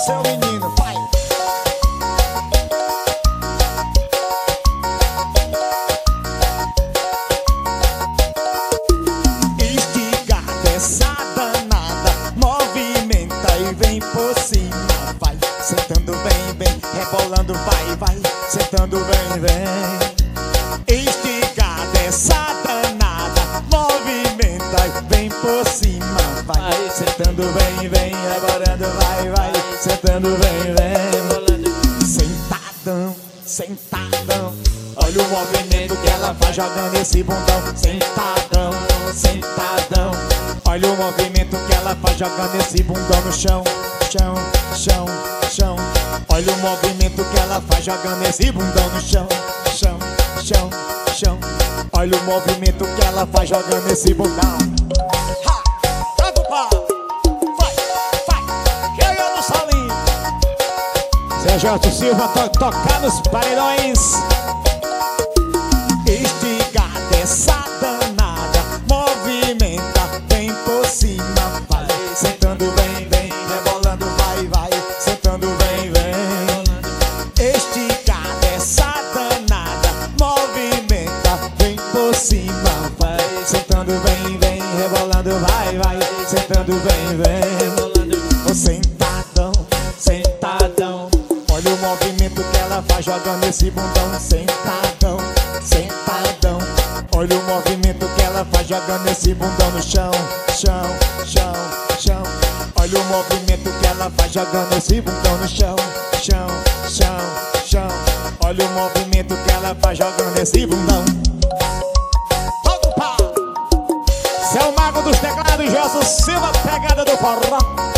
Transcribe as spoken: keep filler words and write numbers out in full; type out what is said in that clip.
seu menino, vai. Esticada essa danada, movimenta e vem por cima, vai. Sentando bem, bem, rebolando, vai, vai. Sentando bem, bem. Esticada essa danada, movimenta e vem por cima, vai. Sentando bem, bem, rebolando, vai, vai. Sentando bem, bem. Sentadão, sentadão. Olha o movimento que ela faz jogando esse bundão. Sentadão, sentadão. Olha o movimento que ela faz jogando esse bundão no chão, chão, chão, chão. Olha o movimento que ela faz jogando esse bundão no chão, chão, chão, chão. Olha o movimento que ela faz jogando esse bundão. Ha! Traga o pau! Vai, vai! Chega no solinho! Zé Jorge Silva to tocar nos paredões. Esticada essa danada, movimenta, vem por cima, vai. Sentando bem, bem, rebolando, vai, vai. Sentando bem, bem. Esticada essa danada, movimenta, vem por cima, vai. Sentando bem, bem, rebolando, vai, vai. Sentando bem, bem. Ô sentadão, sentadão. Olha o movimento que ela faz jogando esse bundão. Sentadão, sentadão. Olha o movimento que ela faz jogando esse bundão no chão, chão, chão, chão. Olha o movimento que ela faz jogando esse bundão no chão, chão, chão, chão. Olha o movimento que ela faz jogando esse bundão. Todo pau! Seu mago dos teclados, Gelson Silva, pegada do forró.